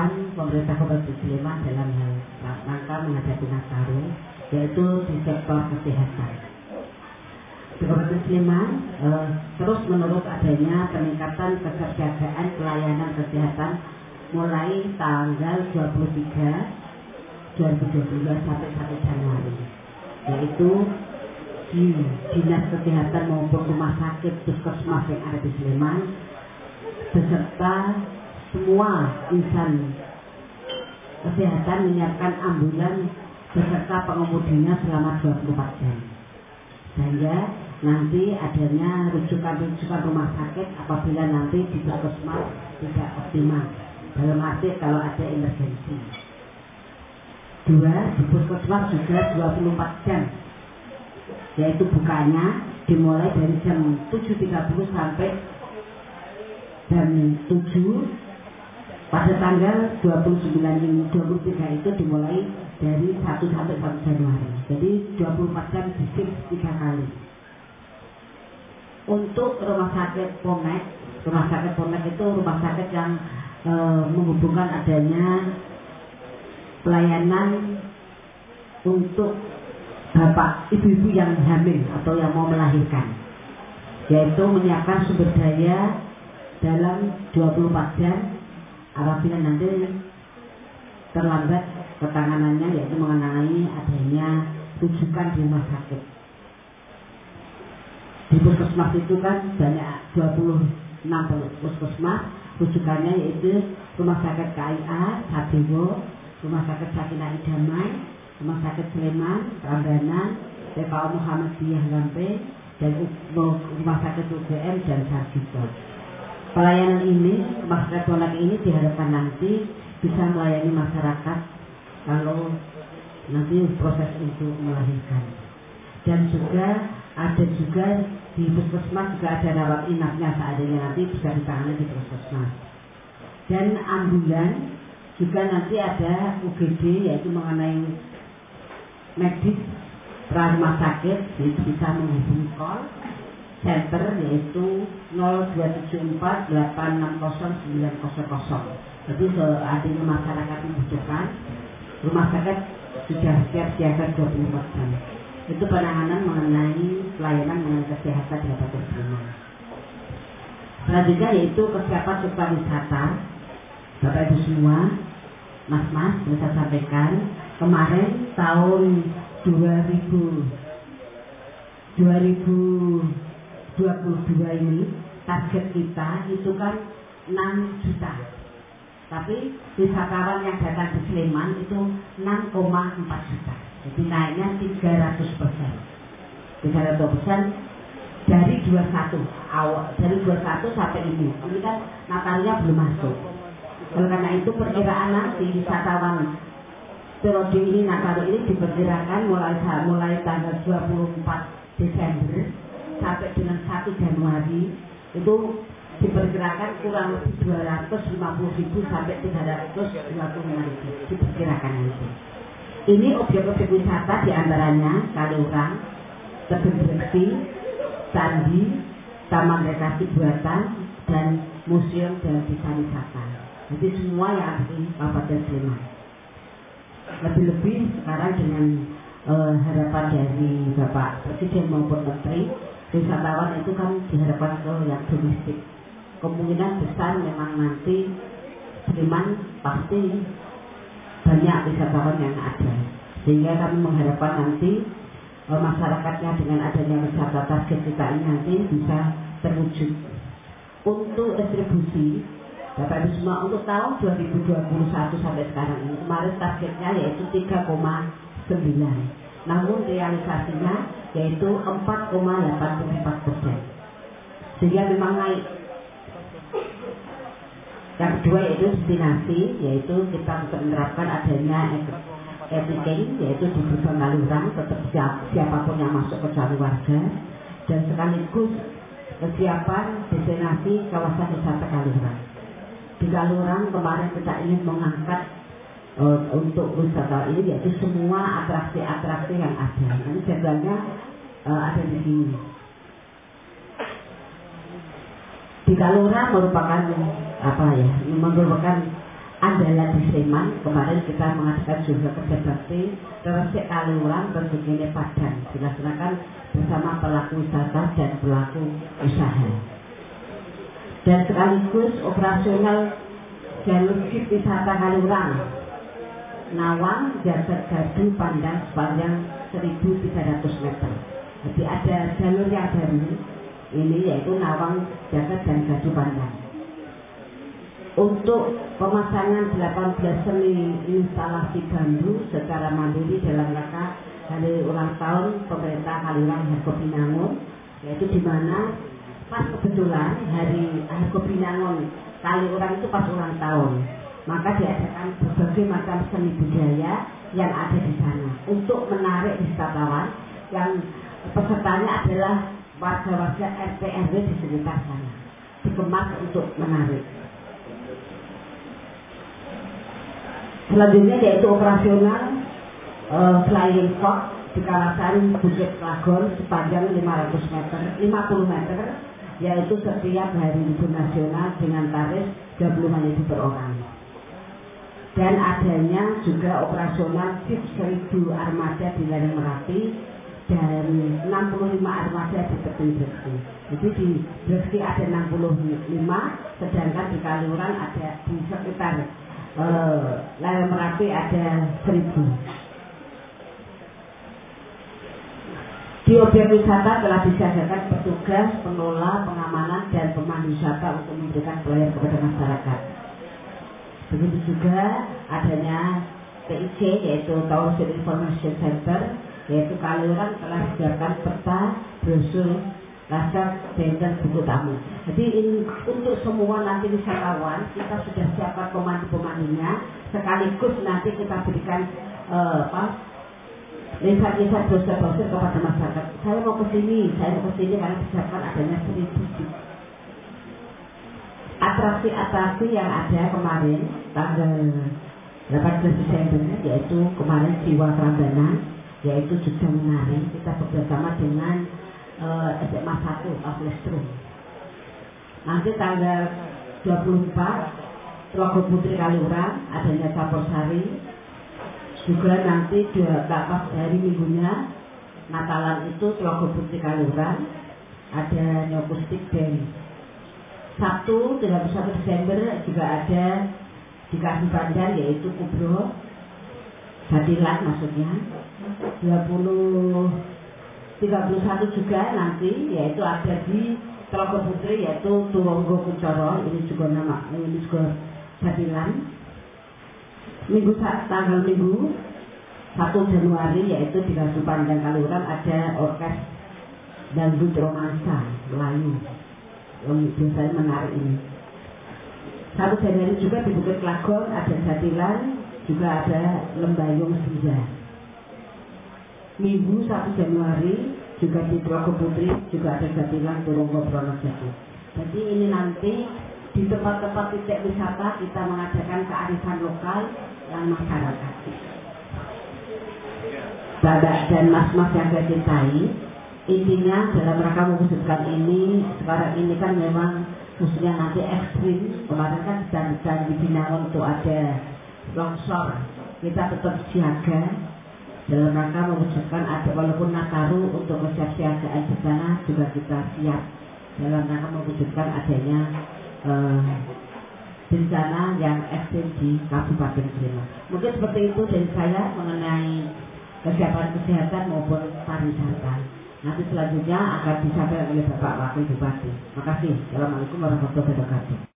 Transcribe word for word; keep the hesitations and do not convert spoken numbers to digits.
dilakukan pemerintah Kabupaten Sleman dalam hal rangka menghadapi Nataru, yaitu di sektor kesehatan. Di Kabupaten Sleman eh, terus menerus adanya peningkatan keterjagaan pelayanan kesehatan mulai tanggal dua puluh tiga dua ribu dua puluh dua sampai satu Januari, yaitu di Dinas Kesehatan maupun Rumah Sakit Puskesmas yang ada di Sleman beserta semua insan kesehatan menyiapkan ambulan beserta pengemudinya selama dua puluh empat jam, sehingga nanti adanya rujukan-rujukan rumah sakit apabila nanti di puskesmas tidak optimal, dalam arti kalau ada emergensi. Dua, di puskesmas juga dua puluh empat jam, yaitu bukanya dimulai dari jam tujuh tiga puluh sampai jam tujuh. Pada tanggal dua puluh sembilan dua puluh tiga itu dimulai dari satu sampai satu Januari. Jadi dua puluh empat jam disim tiga kali. Untuk rumah sakit Ponek, rumah sakit Ponek itu rumah sakit yang e, menghubungkan adanya pelayanan untuk bapak ibu-ibu yang hamil atau yang mau melahirkan, yaitu menyiapkan sumber daya dalam dua puluh empat jam apabila nanti terlambat ketanganannya, yaitu mengenai adanya rujukan di rumah sakit. Di puskesmas itu kan banyak dua puluh enam puskesmas, rujukannya yaitu Rumah Sakit K I A, Sadewo, Rumah Sakit Sakinah Damai, Rumah Sakit Sleman, Prambanan, P K O Muhammadiyah Lampe, dan Rumah Sakit U G M dan Sarjito. Pelayanan ini, Rumah Sakit Ponek ini diharapkan nanti bisa melayani masyarakat kalau nanti proses untuk melahirkan. Dan juga ada juga di puskesmas juga ada rawat inapnya seadanya, nanti bisa ditangani di puskesmas. Dan ambulan juga nanti ada U G D, yaitu mengenai medis pra rumah sakit, yaitu bisa menghubungi call center yaitu nol dua tujuh empat delapan enam nol sembilan nol nol. Jadi seandainya masyarakat membutuhkan, rumah sakit sudah siap siaga dua puluh empat jam. Itu penanganan mengenai pelayanan mengenai kesehatan di Kabupaten Sleman. Selanjutnya yaitu kesiapan sektor wisata. Bapak Ibu semua, Mas-mas, bisa sampaikan kemarin tahun dua ribu dua puluh dua ini target kita itu kan enam juta. Tapi wisatawan yang datang di Sleman itu enam koma empat juta. Jadi naiknya tiga ratus persen. tiga ratus persen dari dua puluh satu awal, dari dua puluh satu sampai ini. Ini kan Natalnya belum masuk. Oleh karena itu perkiraan nanti wisatawan periode ini Natal ini diperkirakan mulai mulai tanggal dua puluh empat Desember sampai dengan satu Januari itu diperkirakan kurang lebih dua ratus lima puluh ribu sampai tiga ratus lima puluh lima ribu diperkirakan nanti. Ini objek-objek wisata diantaranya Kaliurang, Tebing Breksi, Candi, Taman Rekreasi Buatan, dan Museum dan Desa Wisata. Jadi semua yang ada di Kabupaten Sleman. Lebih-lebih sekarang dengan eh, harapan dari Bapak Presiden maupun Menteri, wisatawan itu kan diharapkan ke yang domestik. Kemungkinan besar memang nanti Sleman pasti banyak wisatawan yang ada, sehingga kami mengharapkan nanti e, masyarakatnya dengan adanya wisata target kita ini nanti bisa terwujud. Untuk distribusi, Bapak Ibu semua, untuk tahun dua ribu dua puluh satu sampai sekarang ini kemarin targetnya yaitu tiga koma sembilan, namun realisasinya yaitu empat koma delapan puluh empat persen, sehingga memang naik. Yang kedua yaitu destinasi, yaitu kita menerapkan adanya etiquette, yaitu di Gerbang Kaliurang tetap siap, siapapun yang masuk kecuali warga, dan sekaligus kesiapan destinasi kawasan wisata Kaliurang. Di Kaliurang kemarin kita ingin mengangkat uh, untuk wisata ini yaitu semua atraksi-atraksi yang ada. Ini jadwalnya uh, ada di sini. Di Kaliurang merupakan apa ya, merupakan andalan di Sleman. Kemarin kita mengadakan juga kerja bakti Resik Kaliurang Rezekine Padang, dilaksanakan bersama pelaku wisata dan pelaku usaha. Dan sekaligus operasional jalur jeep wisata Kaliurang Nawang Jagat Gadu Pandang sepanjang seribu tiga ratus meter. Jadi ada jalur yang baru ini, yaitu Nawang Jagat dan Gadu Pandang. Untuk pemasangan delapan belas seni instalasi bambu secara mandiri dalam rangka hari ulang tahun pemerintah Kaliurang Hargopinangun, yaitu di mana pas kebetulan hari Hargopinangun Kaliurang itu pas ulang tahun, maka diadakan berbagai macam seni budaya yang ada di sana untuk menarik wisatawan yang pesertanya adalah warga-warga R T R W di sekitar sana, dikemas untuk menarik. Selanjutnya yaitu operasional uh, flying fox di kawasan Bukit Lagon sepanjang lima ratus meter, lima puluh meter, yaitu setiap hari libur nasional dengan tarif dua puluh lima ribu per orang. Dan adanya juga operasional jeep seribu armada di lereng Merapi dan enam puluh lima armada di tepi Breksi. Jadi di Breksi ada enam puluh lima, sedangkan di Kaliurang ada di sekitar Uh, lereng Merapi ada seribu. Di objek wisata telah disiagakan petugas, pengelola, pengamanan, dan pemandu wisata untuk memberikan pelayanan kepada masyarakat. Begitu juga adanya T I C, yaitu Tourism Information Center, yaitu Kaliurang telah disiapkan peta, brosur, laskar, dan buku tamu. Jadi ini, untuk semua nanti wisatawan kita sudah siapkan pemandu-pemandunya, sekaligus nanti kita berikan uh, apa lihat-lihat brosur-brosur kepada masyarakat. Saya mau ke sini, saya mau ke sini karena disiapkan adanya seribu jeep. Atraksi-atraksi yang ada kemarin tanggal delapan belas Desember, yaitu kemarin Jiwa Prambanan, yaitu juga menari. Kita bekerjasama dengan Uh, S M A satu Aplestrum. Nanti tanggal dua puluh empat Telaga Putri Kaliurang adanya campur sari. Juga nanti dua pas hari minggunya Natalan itu Telaga Putri Kaliurang ada nyokustik band. Sabtu tiga puluh satu Desember juga ada di Kasih Pandan, yaitu Kubro Jadilan maksudnya. dua puluh tiga puluh satu juga nanti yaitu ada di Telaga Putri, yaitu Tuwonggo Kuncoro, ini juga nama ini juga Jadilan. Minggu tanggal minggu satu Januari yaitu di Gadu Pandang Kaliurang ada orkes dangdut romansa Melayu yang biasanya menarik ini. satu Januari juga di Bukit Lagon ada Jadilan, juga ada Lembayung Senja. Minggu satu Januari juga di Telaga Putri juga ada Jadilan Turunggo Pronojati. Jadi ini nanti di tempat-tempat titik wisata kita mengadakan kearifan lokal yang masyarakat. Bapak dan mas-mas yang saya cintai, intinya dalam rangka mewujudkan ini, sekarang ini kan memang khususnya nanti ekstrim. Kemarin kan sedang di Binangun untuk ada longsor, kita tetap siaga dalam rangka mewujudkan ada walaupun Nataru untuk kesiapsiagaan bencana juga kita siap dalam rangka mewujudkan adanya uh, bencana yang ekstrim di Kabupaten Sleman. Mungkin seperti itu dari saya mengenai kesiapan kesehatan maupun pariwisata. Nanti selanjutnya akan disampaikan oleh Bapak Wakil Bupati. Terima kasih. Assalamualaikum warahmatullahi wabarakatuh.